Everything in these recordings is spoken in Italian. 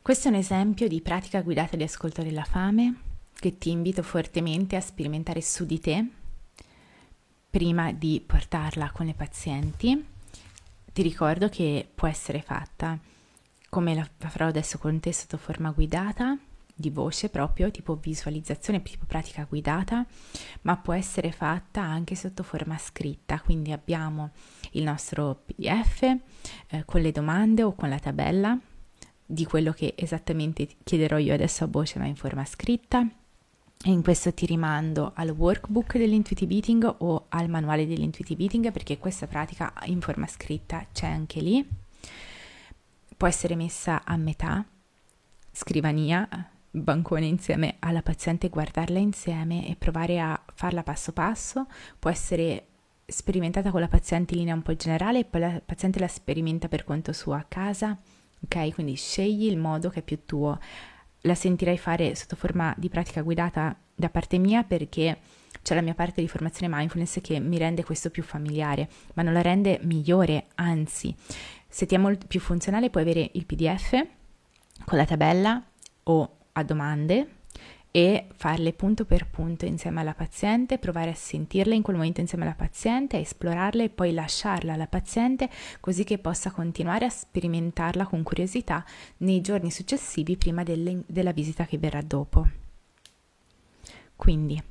Questo è un esempio di pratica guidata di ascolto della fame che ti invito fortemente a sperimentare su di te prima di portarla con le pazienti. Ti ricordo che può essere fatta come la farò adesso con te sotto forma guidata, di voce proprio, tipo visualizzazione, tipo pratica guidata, ma può essere fatta anche sotto forma scritta, quindi abbiamo il nostro PDF con le domande o con la tabella di quello che esattamente chiederò io adesso a voce ma in forma scritta. E in questo ti rimando al workbook dell'intuitive eating o al manuale dell'intuitive eating, perché questa pratica in forma scritta c'è anche lì. Può essere messa a metà, scrivania, bancone insieme alla paziente, guardarla insieme e provare a farla passo passo. Può essere sperimentata con la paziente in linea un po' generale e poi la paziente la sperimenta per conto suo a casa, ok? Quindi scegli il modo che è più tuo. La sentirei fare sotto forma di pratica guidata da parte mia, perché c'è la mia parte di formazione mindfulness che mi rende questo più familiare, ma non la rende migliore, anzi, se ti è molto più funzionale puoi avere il PDF con la tabella o a domande e farle punto per punto insieme alla paziente, provare a sentirle in quel momento insieme alla paziente, a esplorarle e poi lasciarla alla paziente così che possa continuare a sperimentarla con curiosità nei giorni successivi prima della visita che verrà dopo. Quindi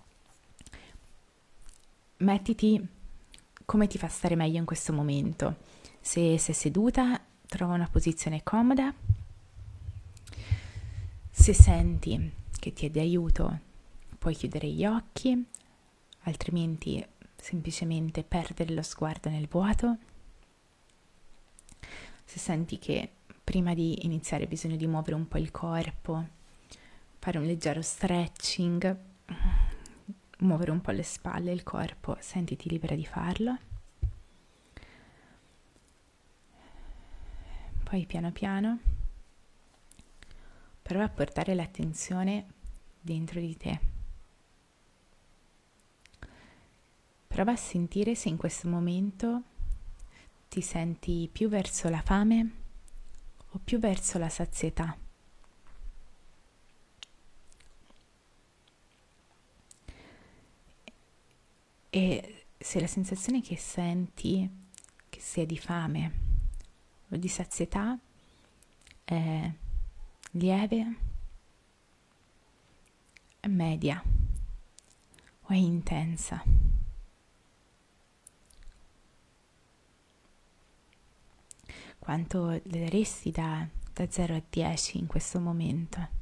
mettiti come ti fa stare meglio in questo momento. Se sei seduta, trova una posizione comoda. Se senti che ti è di aiuto, puoi chiudere gli occhi, altrimenti semplicemente perdere lo sguardo nel vuoto. Se senti che prima di iniziare hai bisogno di muovere un po' il corpo, fare un leggero stretching, muovere un po' le spalle e il corpo, sentiti libera di farlo. Poi piano piano prova a portare l'attenzione dentro di te. Prova a sentire se in questo momento ti senti più verso la fame o più verso la sazietà. E se la sensazione che senti che sia di fame o di sazietà è lieve, è media o è intensa. Quanto le daresti da 0 a 10 in questo momento?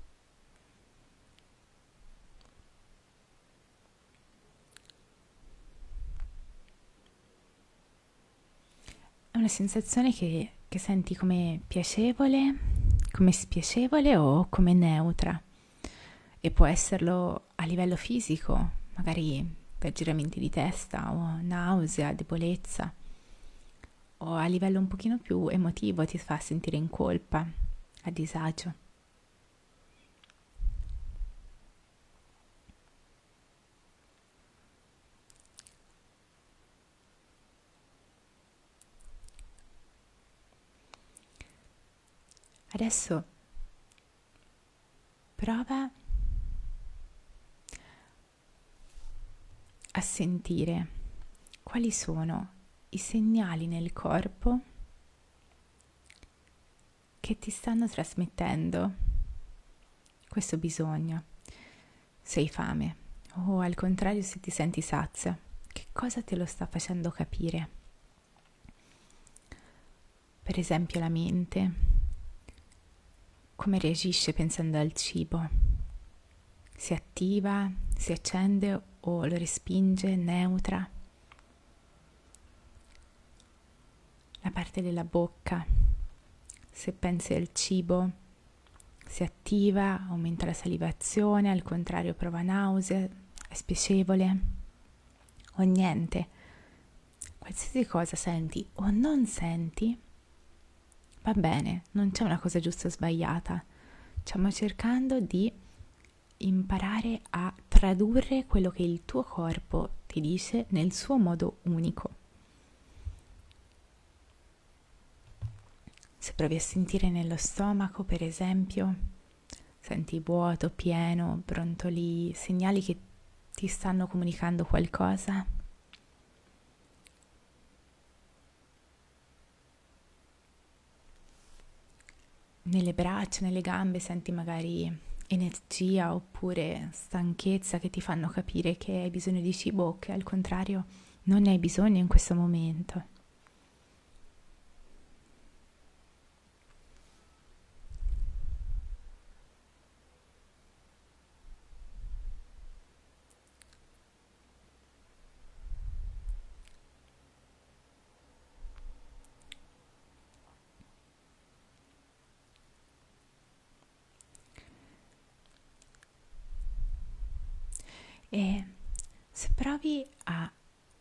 È una sensazione che senti come piacevole, come spiacevole o come neutra, e può esserlo a livello fisico, magari per giramenti di testa o nausea, debolezza, o a livello un pochino più emotivo ti fa sentire in colpa, a disagio. Adesso prova a sentire quali sono i segnali nel corpo che ti stanno trasmettendo questo bisogno. Se hai fame o al contrario se ti senti sazia, che cosa te lo sta facendo capire? Per esempio la mente, come reagisce pensando al cibo? Si attiva, si accende o lo respinge, neutra? La parte della bocca, se pensi al cibo, si attiva, aumenta la salivazione, al contrario prova nausea, è spiacevole o niente. Qualsiasi cosa senti o non senti, va bene, non c'è una cosa giusta o sbagliata. Stiamo cercando di imparare a tradurre quello che il tuo corpo ti dice nel suo modo unico. Se provi a sentire nello stomaco, per esempio, senti vuoto, pieno, brontoli, segnali che ti stanno comunicando qualcosa. Nelle braccia, nelle gambe senti magari energia oppure stanchezza che ti fanno capire che hai bisogno di cibo o che al contrario non ne hai bisogno in questo momento. E se provi a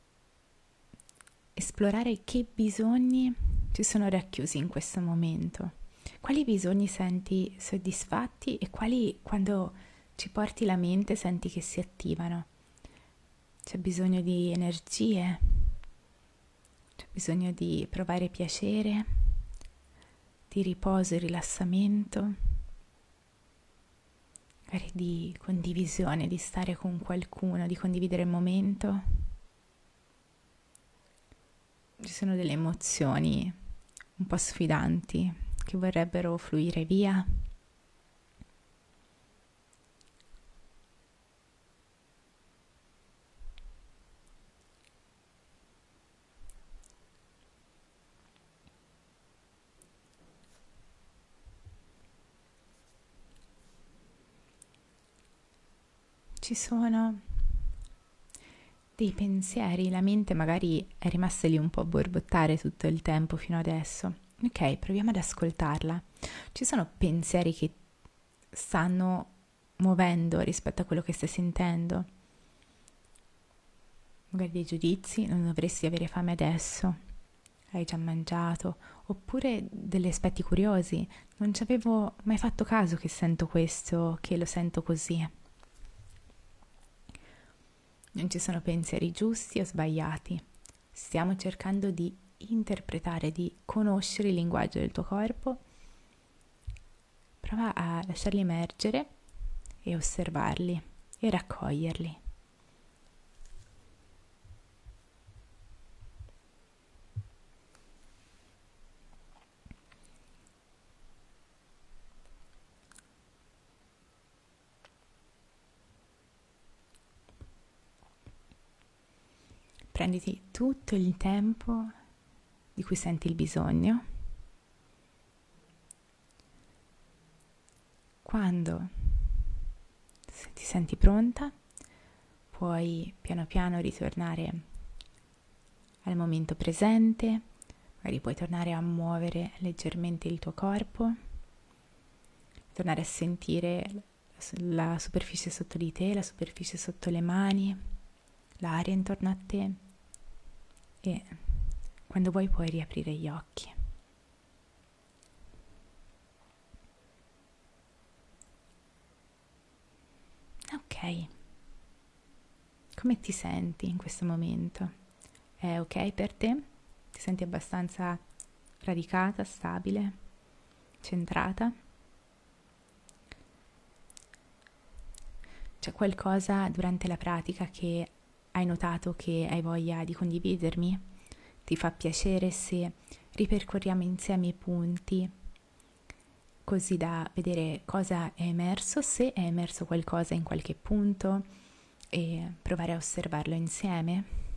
esplorare che bisogni ci sono racchiusi in questo momento, quali bisogni senti soddisfatti e quali quando ci porti la mente senti che si attivano. C'è bisogno di energie, c'è bisogno di provare piacere, di riposo e rilassamento, magari di condivisione, di stare con qualcuno, di condividere il momento. Ci sono delle emozioni un po' sfidanti che vorrebbero fluire via. Ci sono dei pensieri, la mente magari è rimasta lì un po' a borbottare tutto il tempo fino adesso. Ok, proviamo ad ascoltarla. Ci sono pensieri che stanno muovendo rispetto a quello che stai sentendo. Magari dei giudizi, non dovresti avere fame adesso, hai già mangiato, oppure degli aspetti curiosi, non ci avevo mai fatto caso che sento questo, che lo sento così. Non ci sono pensieri giusti o sbagliati. Stiamo cercando di interpretare, di conoscere il linguaggio del tuo corpo. Prova a lasciarli emergere e osservarli e raccoglierli. Prenditi tutto il tempo di cui senti il bisogno. Quando ti senti pronta, puoi piano piano ritornare al momento presente, magari puoi tornare a muovere leggermente il tuo corpo, tornare a sentire la superficie sotto di te, la superficie sotto le mani, l'aria intorno a te e quando vuoi puoi riaprire gli occhi. Ok, come ti senti in questo momento? È ok per te? Ti senti abbastanza radicata, stabile, centrata? C'è qualcosa durante la pratica che hai notato che hai voglia di condividermi? Ti fa piacere se ripercorriamo insieme i punti così da vedere cosa è emerso, se è emerso qualcosa in qualche punto e provare a osservarlo insieme?